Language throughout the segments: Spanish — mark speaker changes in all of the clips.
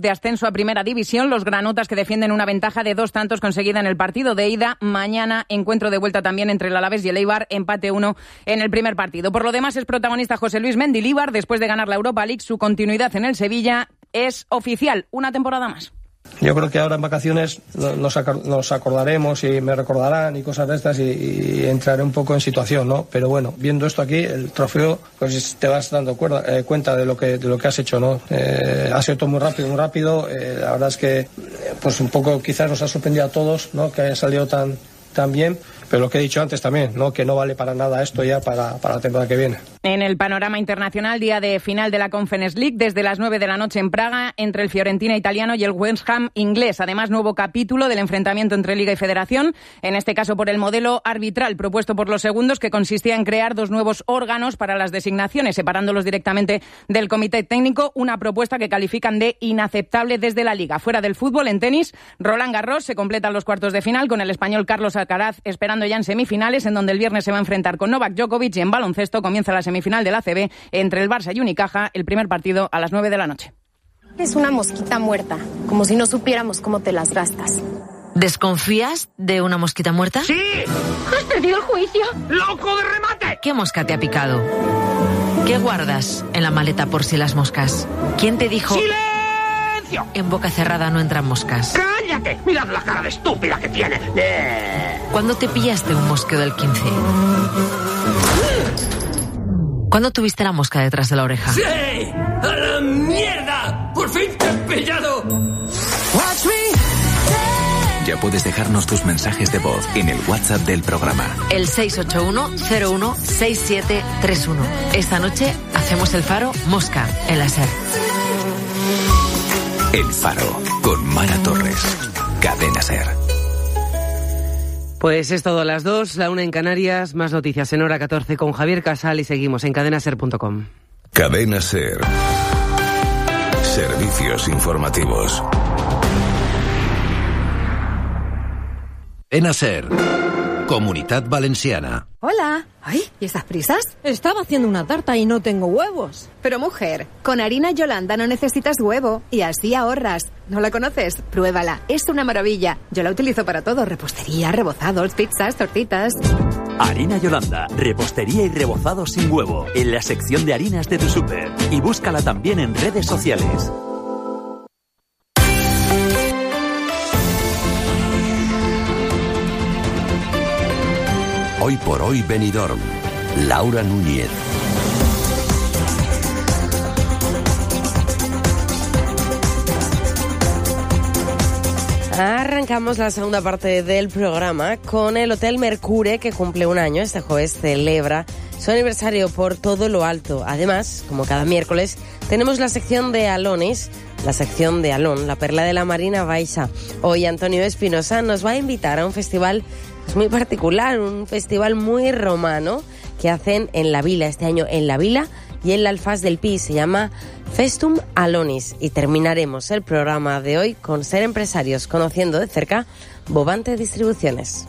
Speaker 1: de ascenso a Primera División. Los granotas que defienden una ventaja de 2 tantos conseguida en el partido de ida. Mañana encuentro de vuelta también entre el Alavés y el Eibar, empate 1 en el primer partido. Por lo demás es protagonista José Luis Mendilibar. Después de ganar la Europa League, su continuidad en el Sevilla es oficial, una temporada más.
Speaker 2: Yo creo que ahora en vacaciones nos acordaremos y me recordarán y cosas de estas y entraré un poco en situación, ¿no? Pero bueno, viendo esto aquí, el trofeo, pues te vas dando cuenta de lo que has hecho, ¿no? Ha sido todo muy rápido. La verdad es que pues un poco quizás nos ha sorprendido a todos, ¿no? Que haya salido tan bien. Pero lo que he dicho antes también, ¿no? Que no vale para nada esto ya para la temporada que viene.
Speaker 1: En el panorama internacional, día de final de la Conference League, desde las 9 de la noche en Praga, entre el Fiorentina italiano y el West Ham inglés. Además, nuevo capítulo del enfrentamiento entre Liga y Federación, en este caso por el modelo arbitral propuesto por los segundos, que consistía en crear 2 nuevos órganos para las designaciones, separándolos directamente del comité técnico, una propuesta que califican de inaceptable desde la Liga. Fuera del fútbol, en tenis, Roland Garros se completan los cuartos de final con el español Carlos Alcaraz esperando ya en semifinales, en donde el viernes se va a enfrentar con Novak Djokovic, y en baloncesto comienza la semifinal de la ACB entre el Barça y Unicaja, el primer partido a las 9 de la noche.
Speaker 3: Es una mosquita muerta, como si no supiéramos cómo te las gastas.
Speaker 4: ¿Desconfías de una mosquita muerta?
Speaker 5: ¡Sí!
Speaker 3: ¿Has perdido el juicio?
Speaker 5: ¡Loco de remate!
Speaker 4: ¿Qué mosca te ha picado? ¿Qué guardas en la maleta por si las moscas? ¿Quién te dijo?
Speaker 5: ¡Silencio!
Speaker 4: En boca cerrada no entran moscas.
Speaker 5: ¡Cállate! Mirad la cara de estúpida que tiene.
Speaker 4: ¿Cuándo te pillaste un mosqueo del 15? ¿Cuándo tuviste la mosca detrás de la oreja?
Speaker 6: ¡Sí! ¡A la mierda! ¡Por fin te he pillado!
Speaker 7: Ya puedes dejarnos tus mensajes de voz en el WhatsApp del programa.
Speaker 4: El 681-016731. Esta noche hacemos el Faro Mosca en la SER.
Speaker 7: El Faro, con Mara Torres. Cadena SER.
Speaker 8: Pues es todo a las 2, la 1 en Canarias, más noticias en hora 14 con Javier Casal y seguimos en cadenaser.com.
Speaker 9: Cadena SER. Servicios informativos. Cadena SER. Comunitat Valenciana.
Speaker 10: Hola. Ay, ¿y estas prisas? Estaba haciendo una tarta y no tengo huevos.
Speaker 3: Pero mujer, con harina Yolanda no necesitas huevo y así ahorras. ¿No la conoces? Pruébala, es una maravilla. Yo la utilizo para todo, repostería, rebozados, pizzas, tortitas.
Speaker 11: Harina Yolanda, repostería y rebozados sin huevo, en la sección de harinas de tu súper. Y búscala también en redes sociales.
Speaker 9: Hoy por hoy Benidorm. Laura Núñez.
Speaker 12: Arrancamos la segunda parte del programa con el Hotel Mercure, que cumple 1 año. Este jueves celebra su aniversario por todo lo alto. Además, como cada miércoles, tenemos la sección de Alonis, la sección de Alon, la perla de la Marina Baixa. Hoy Antonio Espinosa nos va a invitar a un festival muy particular, un festival muy romano que hacen en La Vila, este año en La Vila y en la Alfaz del Pi. Se llama Festum Alonis. Y terminaremos el programa de hoy con Ser Empresarios, conociendo de cerca Bobante Distribuciones.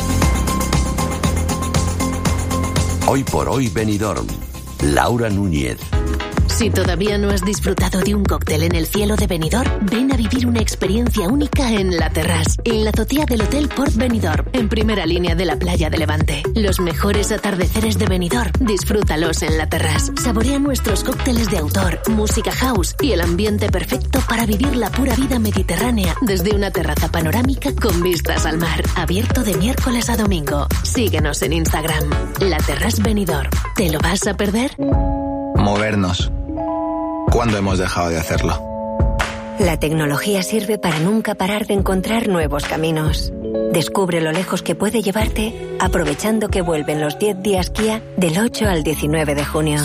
Speaker 9: Hoy por hoy Benidorm. Laura Núñez.
Speaker 13: Si todavía no has disfrutado de un cóctel en el cielo de Benidorm, ven a vivir una experiencia única en La Terrasse, en la azotea del Hotel Port Benidorm, en primera línea de la playa de Levante. Los mejores atardeceres de Benidorm, disfrútalos en La Terrasse. Saborea nuestros cócteles de autor, música house y el ambiente perfecto para vivir la pura vida mediterránea desde una terraza panorámica con vistas al mar. Abierto de miércoles a domingo. Síguenos en Instagram. La Terrasse Benidorm. ¿Te lo vas a perder?
Speaker 14: Movernos. ¿Cuándo hemos dejado de hacerlo?
Speaker 15: La tecnología sirve para nunca parar de encontrar nuevos caminos. Descubre lo lejos que puede llevarte aprovechando que vuelven los 10 días Kia del 8 al 19 de junio.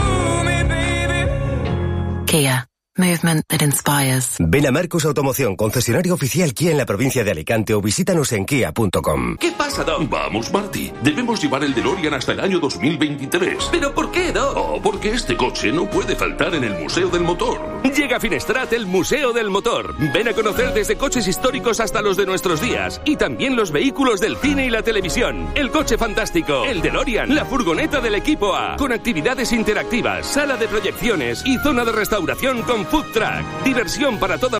Speaker 16: Kia. Movement that inspires.
Speaker 17: Ven a Marcos Automoción, concesionario oficial Kia en la provincia de Alicante, o visítanos en kia.com.
Speaker 18: ¿Qué pasa, Doc?
Speaker 19: Vamos, Marty. Debemos llevar el DeLorean hasta el año 2023.
Speaker 18: ¿Pero por qué, Doc?
Speaker 19: Oh, porque este coche no puede faltar en el Museo del Motor.
Speaker 18: Llega a Finestrat el Museo del Motor. Ven a conocer desde coches históricos hasta los de nuestros días. Y también los vehículos del cine y la televisión. El coche fantástico, el DeLorean, la furgoneta del equipo A. Con actividades interactivas, sala de proyecciones y zona de restauración con food truck. Diversión para toda